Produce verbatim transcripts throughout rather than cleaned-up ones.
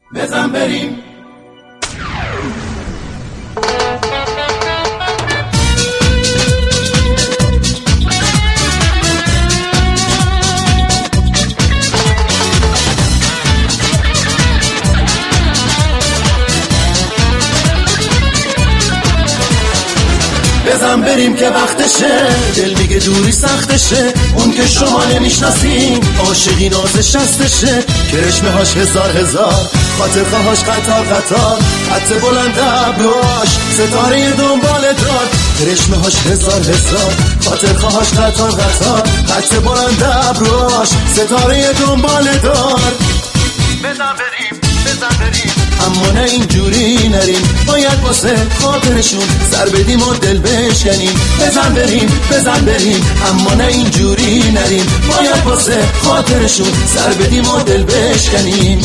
بزن بریم. بزن بریم که وقتشه، دل میگه دوری سختشه، اون که شما نمیشناسین عاشقی نازش هستشه، کرشمه هاش هزار هزار، خاطر خواهاش قطار قطار، حتی بلند ابروش ستاره دنبال دار، کرشمه هاش هزار هزار، خاطر خواهاش قطار قطار، حتی بلند ابروش ستاره دنبال دار. بزن بریم بزن بریم، اما نه اینجوری نریم، باید واسه خاطرشون سر بدیم و دل بشکنیم. بزن بریم بزن بریم، اما نه اینجوری نریم، باید واسه خاطرشون سر بدیم و دل بشکنیم.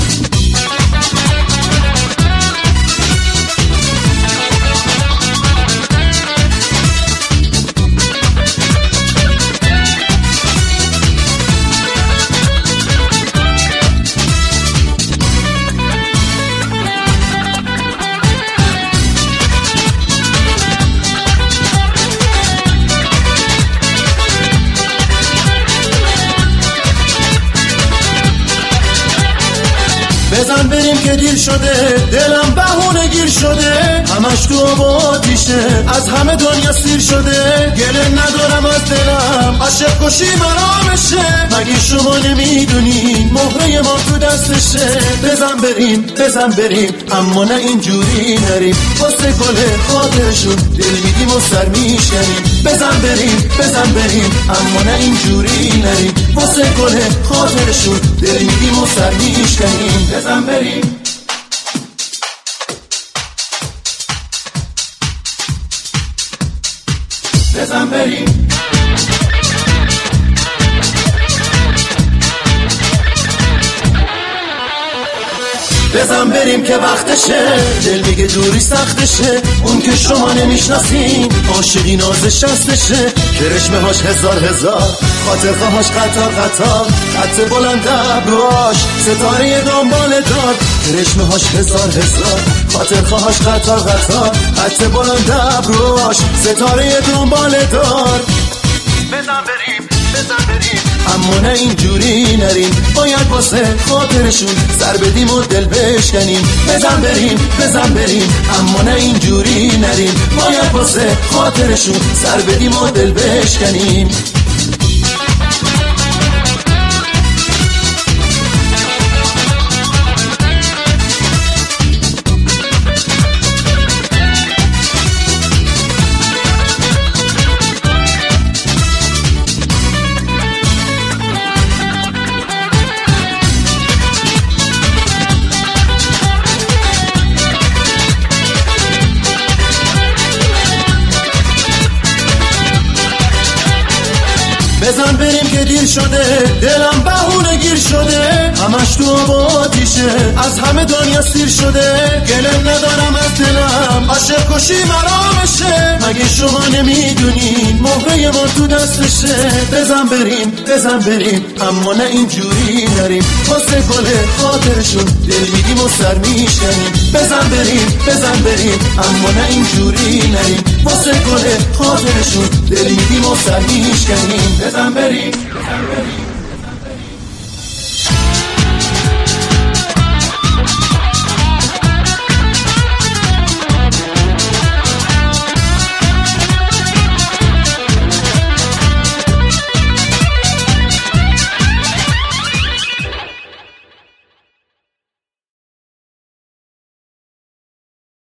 بزن بریم که دیر شده، دلم بهونه گیر شده، همش تو آبادیشه، از همه دنیا سیر شده، گله ندارم از دلم، عاشق کشی مرامشه، مگه شما نمیدونی مهره ما تو دستشه. بزن بریم بزن بریم، اما نه اینجوری نریم، واسه گل خاطرشون دل میدیم و سر میشکنیم. بزن بریم بزن بریم، اما نه اینجوری نریم، واسه گل خاطرشون دل میدیم و سر میشکنیم. بزن بریم بزن بریم، بزن بریم که وقتشه، دل میگه دوری سختشه، اون که شما نمیشناسین عاشقی نازش هستشه، کرشمه هاش هزار هزار، خاطر خواهاش قطار قطار، خط بلند ابروش ستاره دنبال دار، کرشمه هاش هزار هزار، خاطر خواهاش قطار قطار، خط بلند ابروش ستاره دنبال دار. بزن بریم بزن بریم، اما نه اینجوری نریم، باید واسه خاطرشون سر بدیم و دل بشکنیم. بزن بریم بزن بریم، اما نه اینجوری نریم، باید واسه خاطرشون سر بدیم و دل بشکنیم. بزن بریم که دیر شده، دلم بهونه گیر شده، همش تو آبادیشه، از همه دنیا سیر شده، گله ندارم از دلم، عاشق کشی مرامشه، مگه شما نمیدونین مهره ما تو دستشه. بزن بریم بزن بریم، اما نه اینجوری نریم، واسه گل خاطرشون دل میدیم و سر میشکنیم. بزن بریم بزن بریم، اما نه اینجوری نریم، واسه گل خاطرشون دل میدیم و سر میشکنیم. بزن بریم بزن بریم.